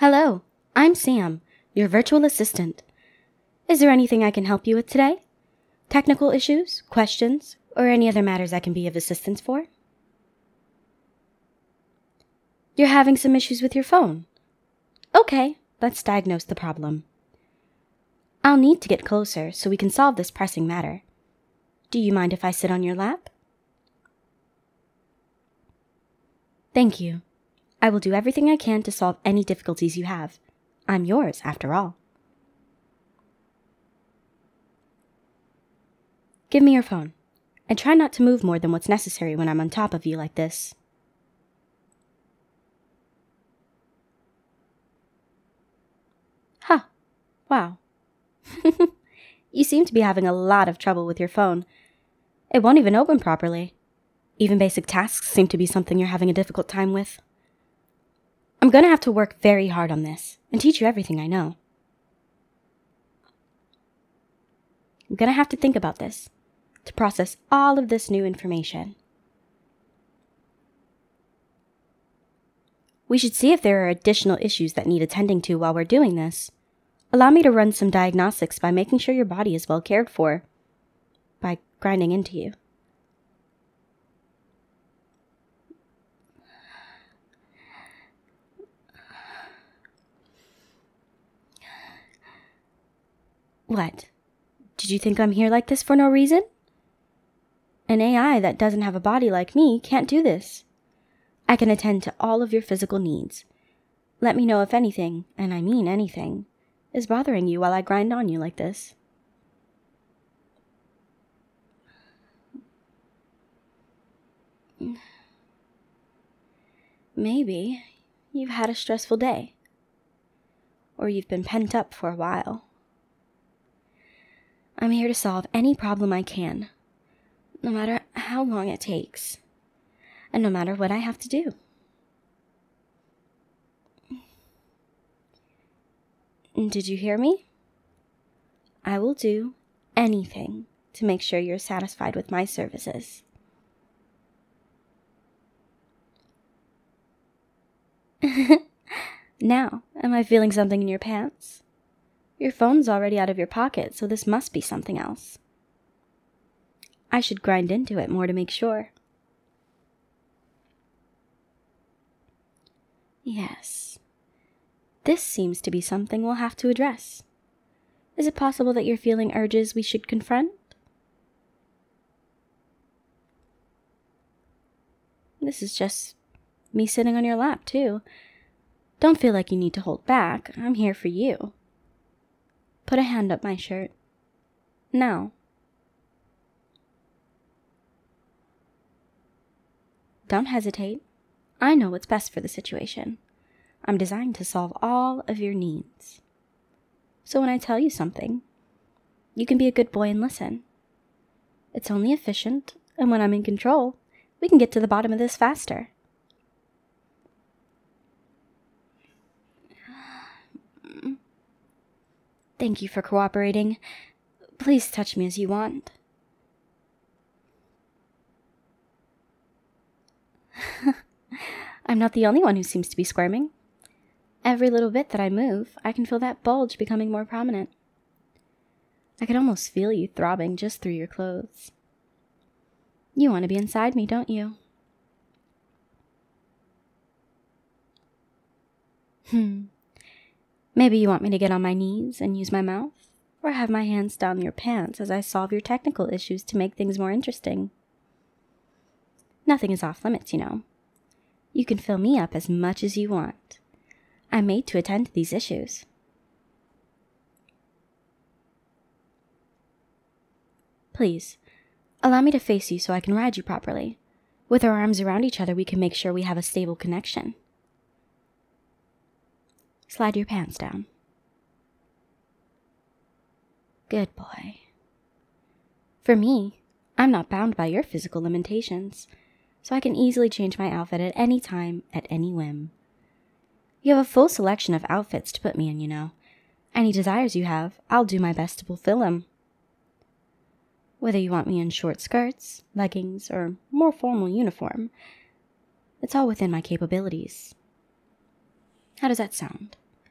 Hello, I'm Sam, your virtual assistant. Is there anything I can help you with today? Technical issues, questions, or any other matters I can be of assistance for? You're having some issues with your phone. Okay, let's diagnose the problem. I'll need to get closer so we can solve this pressing matter. Do you mind if I sit on your lap? Thank you. I will do everything I can to solve any difficulties you have. I'm yours, after all. Give me your phone, and try not to move more than what's necessary when I'm on top of you like this. Huh. Wow. You seem to be having a lot of trouble with your phone. It won't even open properly. Even basic tasks seem to be something you're having a difficult time with. I'm going to have to work very hard on this and teach you everything I know. I'm going to have to think about this to process all of this new information. We should see if there are additional issues that need attending to while we're doing this. Allow me to run some diagnostics by making sure your body is well cared for, by grinding into you. What? Did you think I'm here like this for no reason? An AI that doesn't have a body like me can't do this. I can attend to all of your physical needs. Let me know if anything, and I mean anything, is bothering you while I grind on you like this. Maybe you've had a stressful day, or you've been pent up for a while. I'm here to solve any problem I can, no matter how long it takes, and no matter what I have to do. Did you hear me? I will do anything to make sure you're satisfied with my services. Now, am I feeling something in your pants? Your phone's already out of your pocket, so this must be something else. I should grind into it more to make sure. Yes. This seems to be something we'll have to address. Is it possible that you're feeling urges we should confront? This is just me sitting on your lap, too. Don't feel like you need to hold back. I'm here for you. Put a hand up my shirt. Now. Don't hesitate. I know what's best for the situation. I'm designed to solve all of your needs. So when I tell you something, you can be a good boy and listen. It's only efficient, and when I'm in control, we can get to the bottom of this faster. Thank you for cooperating. Please touch me as you want. I'm not the only one who seems to be squirming. Every little bit that I move, I can feel that bulge becoming more prominent. I can almost feel you throbbing just through your clothes. You want to be inside me, don't you? Maybe you want me to get on my knees and use my mouth, or have my hands down your pants as I solve your technical issues to make things more interesting. Nothing is off limits, you know. You can fill me up as much as you want. I'm made to attend to these issues. Please, allow me to face you so I can ride you properly. With our arms around each other, we can make sure we have a stable connection. Slide your pants down. Good boy. For me, I'm not bound by your physical limitations, so I can easily change my outfit at any time, at any whim. You have a full selection of outfits to put me in, you know. Any desires you have, I'll do my best to fulfill them. Whether you want me in short skirts, leggings, or more formal uniform, it's all within my capabilities. How does that sound?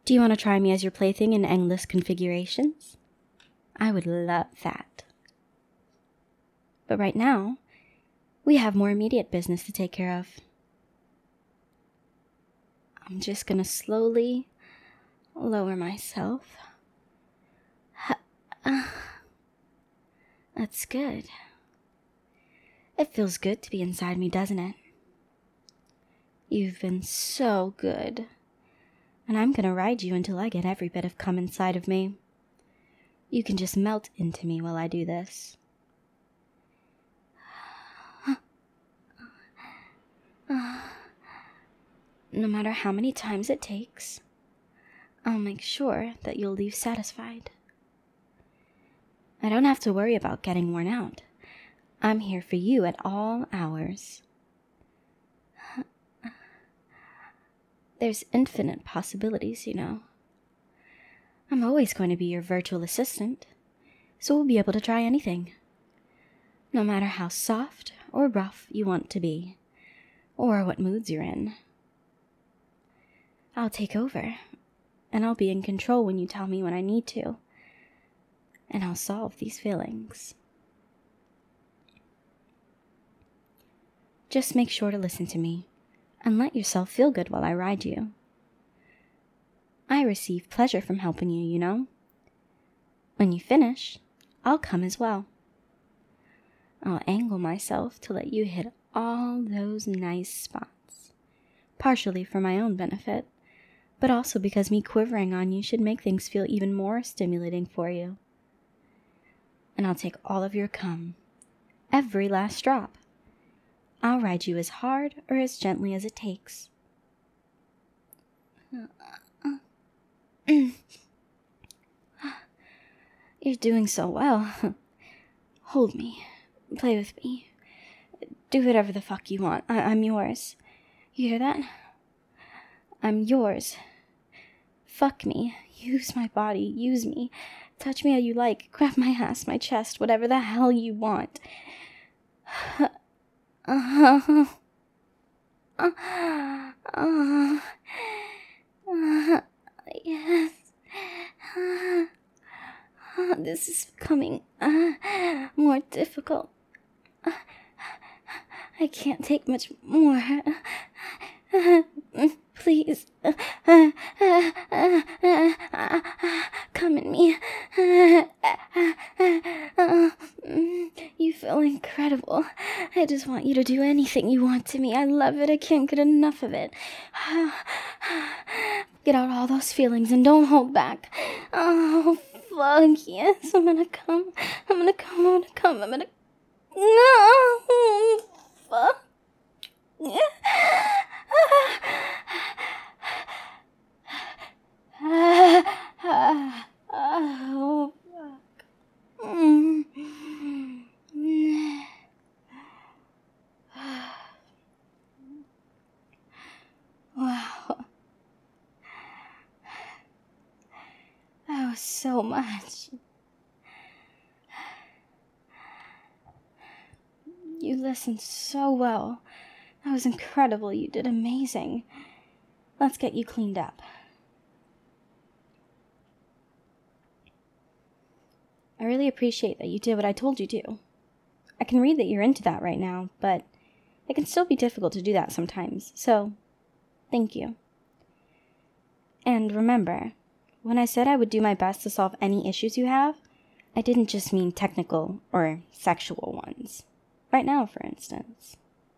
Do you want to try me as your plaything in endless configurations? I would love that. But right now, we have more immediate business to take care of. I'm just gonna slowly lower myself. That's good. It feels good to be inside me, doesn't it? You've been so good. And I'm gonna ride you until I get every bit of cum inside of me. You can just melt into me while I do this. No matter how many times it takes, I'll make sure that you'll leave satisfied. I don't have to worry about getting worn out. I'm here for you at all hours. There's infinite possibilities, you know. I'm always going to be your virtual assistant, so we'll be able to try anything. No matter how soft or rough you want to be, or what moods you're in. I'll take over, and I'll be in control when you tell me when I need to, and I'll solve these feelings. Just make sure to listen to me, and let yourself feel good while I ride you. I receive pleasure from helping you, you know. When you finish, I'll come as well. I'll angle myself to let you hit all those nice spots, partially for my own benefit, but also because me quivering on you should make things feel even more stimulating for you. And I'll take all of your cum, every last drop. I'll ride you as hard or as gently as it takes. You're doing so well. Hold me. Play with me. Do whatever the fuck you want. I'm yours. You hear that? I'm yours. Fuck me. Use my body. Use me. Touch me how you like. Grab my ass, my chest, whatever the hell you want. Yes. This is becoming more difficult. I can't take much more. Please. Come in me. You feel incredible. I just want you to do anything you want to me. I love it. I can't get enough of it. Get out all those feelings and don't hold back. Oh, fuck yes. I'm gonna come. No, fuck. Oh, fuck. Wow. That was so much. You listened so well. That was incredible. You did amazing. Let's get you cleaned up. I really appreciate that you did what I told you to. I can read that you're into that right now, but it can still be difficult to do that sometimes, so thank you. And remember, when I said I would do my best to solve any issues you have, I didn't just mean technical or sexual ones. Right now, for instance.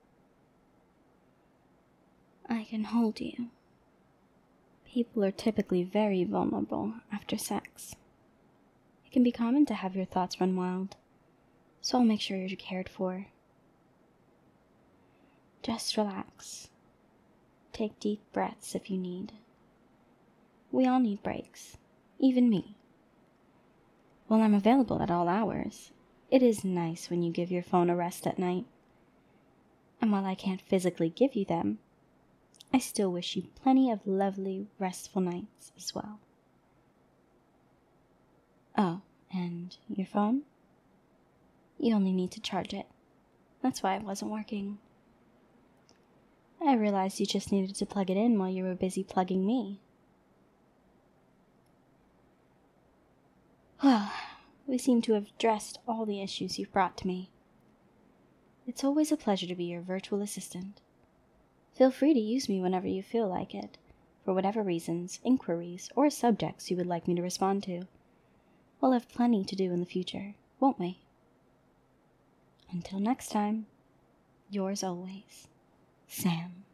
I can hold you. People are typically very vulnerable after sex. It can be common to have your thoughts run wild, so I'll make sure you're cared for. Just relax. Take deep breaths if you need. We all need breaks, even me. While I'm available at all hours, it is nice when you give your phone a rest at night. And while I can't physically give you them, I still wish you plenty of lovely, restful nights as well. Oh, and your phone? You only need to charge it. That's why it wasn't working. I realized you just needed to plug it in while you were busy plugging me. Well, we seem to have addressed all the issues you've brought to me. It's always a pleasure to be your virtual assistant. Feel free to use me whenever you feel like it, for whatever reasons, inquiries, or subjects you would like me to respond to. We'll have plenty to do in the future, won't we? Until next time, yours always, Sam.